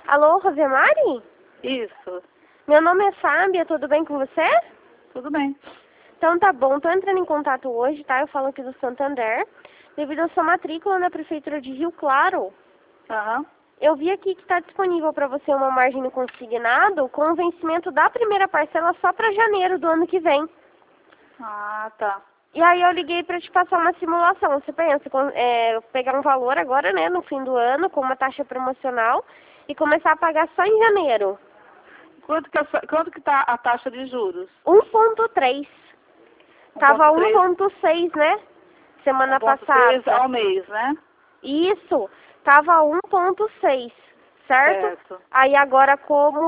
Alô, Rosemary? Isso. Meu nome é Fábia, tudo bem com você? Tudo bem. Então tá bom, tô entrando em contato hoje, tá? Eu falo aqui do Santander, devido à sua matrícula na Prefeitura de Rio Claro. Aham. Eu vi aqui que está disponível para você uma margem no consignado com o vencimento da primeira parcela só para janeiro do ano que vem. Ah, tá. E aí eu liguei para te passar uma simulação. Você pensa, pegar um valor agora, né, no fim do ano, com uma taxa promocional e começar a pagar só em janeiro. Quanto que tá a taxa de juros? 1,3. Tava 1,3. 1,6, né? Semana 1,3 passada. ao mês, né? Isso, tava 1,6, certo? Certo. Aí agora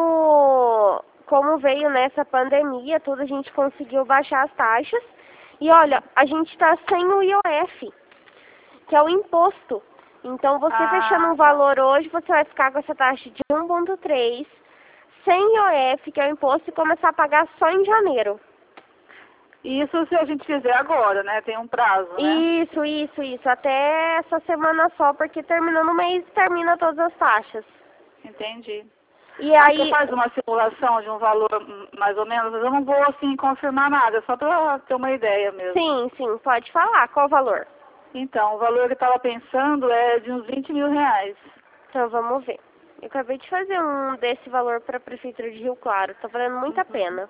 como veio nessa pandemia, tudo a gente conseguiu baixar as taxas. E olha, a gente está sem o IOF, que é o imposto. Então você fechando um Tá. valor hoje, você vai ficar com essa taxa de 1,3, sem IOF, que é o imposto, e começar a pagar só em janeiro. Isso se a gente fizer agora, né? Tem um prazo, né? Isso. Até essa semana só, porque terminando o mês, termina todas as taxas. Entendi. E aí... Você faz uma simulação de um valor mais ou menos? Eu não vou, assim, confirmar nada, só para ter uma ideia mesmo. Sim, pode falar. Qual o valor? Então, o valor que eu estava pensando é de uns 20 mil reais. Então, vamos ver. Eu acabei de fazer um desse valor para a Prefeitura de Rio Claro. Tá valendo muito a pena.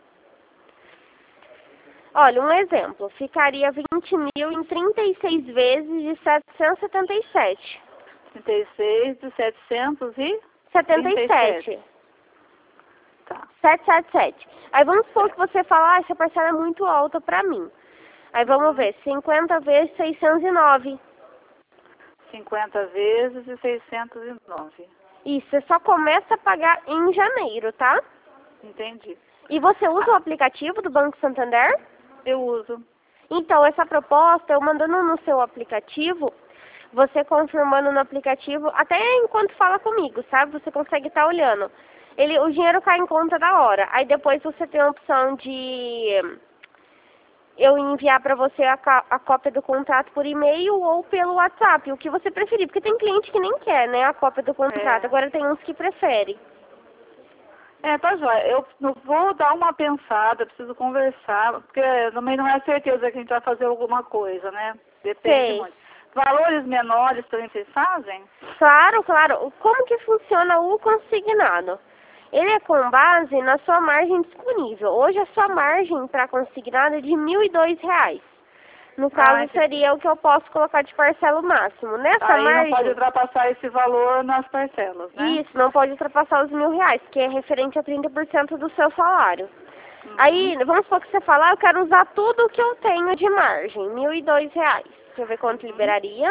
Olha, um exemplo. Ficaria 20 mil em 36 vezes de 777. 36 de 737. 77. Tá. 777. Aí vamos supor que você fala, essa parcela é muito alta para mim. Aí vamos ver, 50 vezes 609. 50 vezes e 609. Isso, você só começa a pagar em janeiro, tá? Entendi. E você usa o aplicativo do Banco Santander? Eu uso. Então, essa proposta, eu mandando no seu aplicativo, você confirmando no aplicativo, até enquanto fala comigo, sabe? Você consegue estar olhando. O dinheiro cai em conta da hora. Aí depois você tem a opção de eu enviar para você a cópia do contrato por e-mail ou pelo WhatsApp, o que você preferir. Porque tem cliente que nem quer, né, a cópia do contrato. Agora tem uns que preferem. Tá joia. Eu vou dar uma pensada, preciso conversar, porque também não é certeza que a gente vai fazer alguma coisa, né? Depende muito. Valores menores também vocês fazem? Claro. Como que funciona o consignado? Ele é com base na sua margem disponível. Hoje a sua margem para consignado é de R$ 1.002. No caso, seria o que eu posso colocar de parcela máximo. Nessa margem... não pode ultrapassar esse valor nas parcelas, né? Isso, não pode ultrapassar os R$ 1.000, que é referente a 30% do seu salário. Aí, vamos supor que você falar, eu quero usar tudo que eu tenho de margem, R$ 1.002. Deixa eu ver quanto liberaria.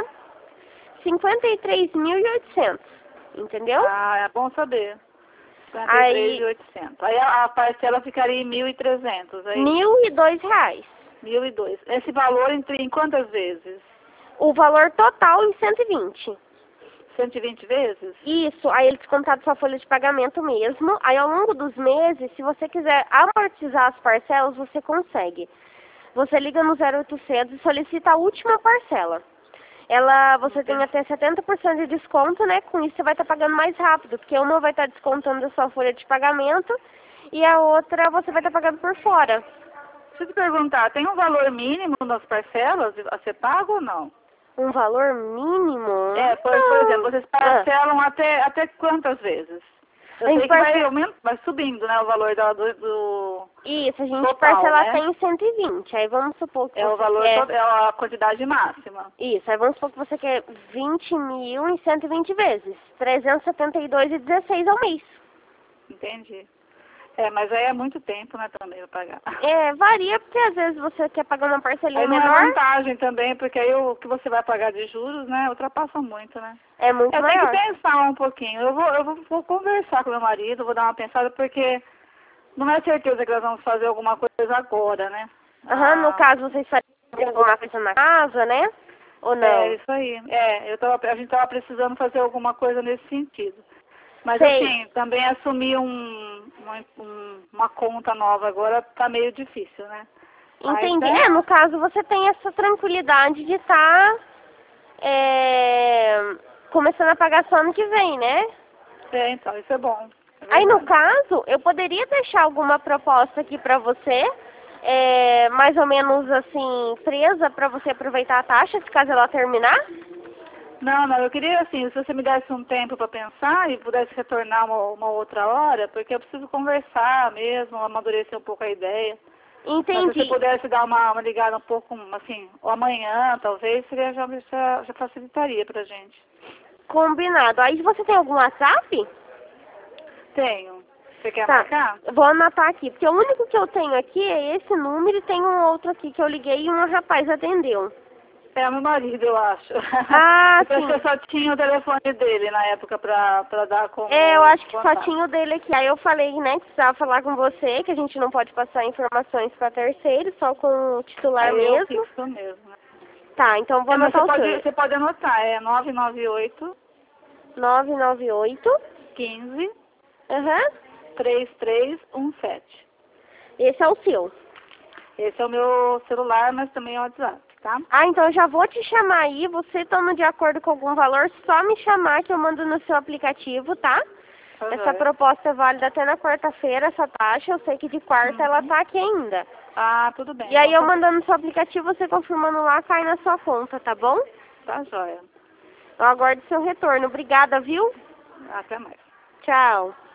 53.800, entendeu? É bom saber. 53.800. Aí a parcela ficaria em 1.300, aí? R$ 1.002. 1.002. Esse valor em quantas vezes? O valor total em 120. 120 vezes? Isso, aí ele descontado sua folha de pagamento mesmo. Aí ao longo dos meses, se você quiser amortizar as parcelas, você consegue. Você liga no 0800 e solicita a última parcela. Você tem até 70% de desconto, né? Com isso você vai estar pagando mais rápido, porque uma vai estar descontando da sua folha de pagamento e a outra você vai estar pagando por fora. Deixa eu te perguntar, tem um valor mínimo nas parcelas a ser pago ou não? Um valor mínimo? Por exemplo, vocês parcelam até quantas vezes? Eu sei que vai subindo, né, o valor do Isso, a gente total, parcela né? até em 120. Aí vamos supor que é o valor é a quantidade máxima. Isso, aí vamos supor que você quer 20 mil em 120 vezes. 372,16 ao mês. Entendi. Mas aí é muito tempo, né, também pra pagar. Varia, porque às vezes você quer pagar uma parcelinha aí não menor. É vantagem também, porque aí o que você vai pagar de juros, né, ultrapassa muito, né? É muito maior. Eu tenho que pensar um pouquinho. Eu vou conversar com meu marido, vou dar uma pensada, porque não é certeza que nós vamos fazer alguma coisa agora, né? No caso, vocês fariam alguma coisa na casa, né? Ou não? É, isso aí. A gente tava precisando fazer alguma coisa nesse sentido. Mas assim, também assumir uma conta nova agora tá meio difícil, né? Entendi. No caso, você tem essa tranquilidade de estar começando a pagar só ano que vem, né? É, então, isso é bom. Aí, no caso, eu poderia deixar alguma proposta aqui pra você, mais ou menos assim, presa pra você aproveitar a taxa, se caso ela terminar? Não, não, eu queria assim, se você me desse um tempo para pensar e pudesse retornar uma outra hora, porque eu preciso conversar mesmo, amadurecer um pouco a ideia. Entendi. Mas se você pudesse dar uma ligada um pouco, assim, ou amanhã, talvez, seria, já facilitaria pra gente. Combinado. Aí você tem algum WhatsApp? Tenho. Você quer Tá. marcar? Vou anotar aqui, porque o único que eu tenho aqui é esse número e tem um outro aqui que eu liguei e um rapaz atendeu. É meu marido, eu acho. Ah, Porque sim. eu só tinha o telefone dele na época pra dar como Eu acho que só contato. tinha o dele aqui. Aí eu falei, né, que precisava falar com você, que a gente não pode passar informações para terceiros, só com o titular Aí eu mesmo. fixo mesmo, né? Tá, então vou Mas anotar o seu. você pode anotar, é 998 998. 15 Aham. 3317. Esse é o seu. Esse é o meu celular, mas também é o WhatsApp, tá? Ah, então eu já vou te chamar aí. Você estando de acordo com algum valor, só me chamar que eu mando no seu aplicativo, tá? Tá Essa joia. proposta é válida até na quarta-feira, essa taxa. Eu sei que de quarta ela tá aqui ainda. Ah, tudo bem. E aí eu Então, mandando no seu aplicativo, você confirmando lá, cai na sua conta, tá bom? tá joia. Eu aguardo seu retorno. Obrigada, viu? Até mais. Tchau.